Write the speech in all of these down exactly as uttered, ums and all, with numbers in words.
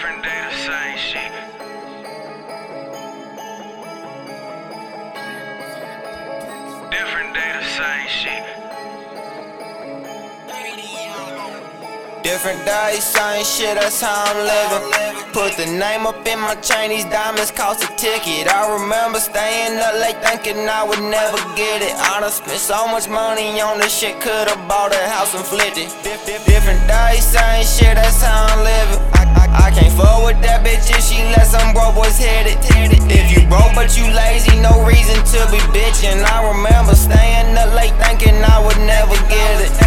Different day, the same shit. Different day, the same shit. Different day, same shit, that's how I'm living. Put the name up in my chain, these diamonds cost a ticket. I remember staying up late thinking I would never get it. I done spent so much money on this shit, could've bought a house and flipped it. Different day, same shit, that's how I'm living. I, I, I can't fuck with that bitch if she let some broke boys hit it. If you broke but you lazy, no reason to be bitchin'. I remember staying up late thinking I would never get it.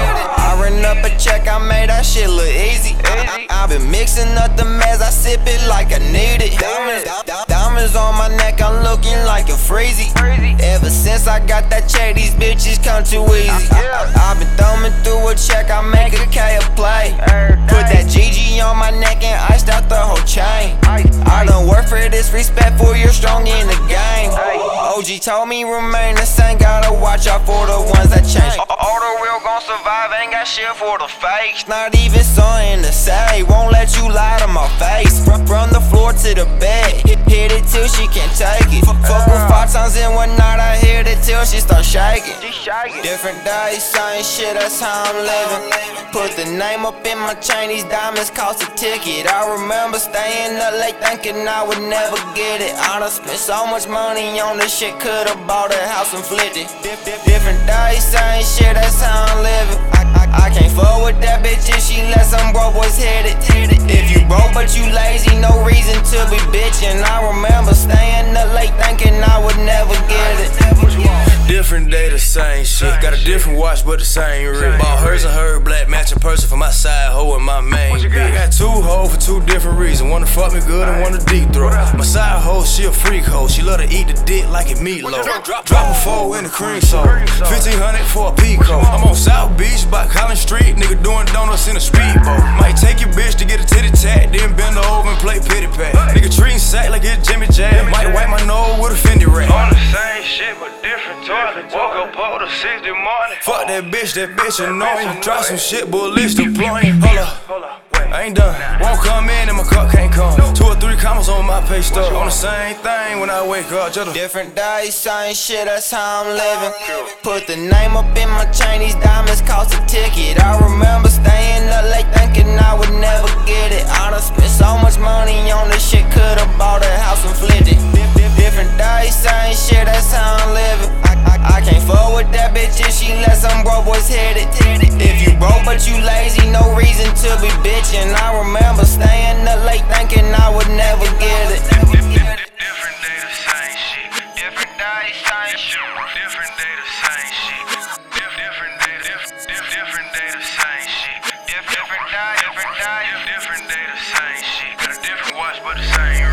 I ran up a check, I made that shit look easy. I, I, I been mixing up the mess, I sip it like I need it. Diamonds, diamonds on my neck, I'm looking like a freezy. Ever since I got that check, these bitches come too easy. I, I, I been thumbing through a check, I make a K a play. Put that G G on my neck and iced out the whole chain. I done work for this respect for you're strong in the game. O G told me remain the same, gotta watch out for the ones that change. All the real gon' survive, ain't got shit for the fakes. Not even something to say, won't let you lie to my face. From, from the floor to the bed, hit, hit it till she can't take it. Fuck her five times in one night, I hit it till she start shaking. Different days, same shit, that's how I'm living. Put the name up in my chain, these diamonds cost a ticket. I remember staying up late thinking I would never get it. I done spent so much money on this shit, could've bought a house and flipped it. Different days, same shit, that's how I'm living. I, I, I can't fuck with that bitch if she let some broke boys hit it. If you broke but you lazy, no reason to be bitchin'. I remember staying up late thinking I would never get it. Different day, the same shit. Got a different watch, but the same rig. Bought hers and her black, matching person for my side hoe and my main bitch. Got two hoes for two different reasons. One to fuck me good and one to deep throat. My side hoe, she a freak hoe. She love to eat the dick like it meatloaf. Drop a four in the cream soda. fifteen hundred for a Pico. I'm on South Beach by Collins Street. Nigga doing donuts in a speedboat. Might take your bitch to get a titty tat, then bend her over and play pity pat. Nigga treating sack like it's Jimmy Jam. Might wipe my nose with a Fendi rag. On the same shit, but different toilet. Woke up all the six in the morning. Fuck that bitch, that bitch annoying. Drop some shit, bullets deploying. Hold up, I ain't done. Won't come in and my cup can't come. Two or three commas on my page stuff. On the same thing when I wake up. Just different days, same shit, that's how I'm living. Put the name up in my chain, these diamonds cost a ticket. I remember staying up late thinking I would never get it. I done spent so much money on this shit, could've bought a house and flipped it. Different days, same shit, that's how I'm living. I, I, I can't fuck with that bitch if she let some broke boys hit it. If you broke but you lazy, no reason to be bitchin'. I remember staying up late thinking I would never get it. different day, the same shit. Different day, same shit. Different day, the same shit. Different day, different day, the same shit. Different day, different day, different day, the same shit. Got a different watch, but the same.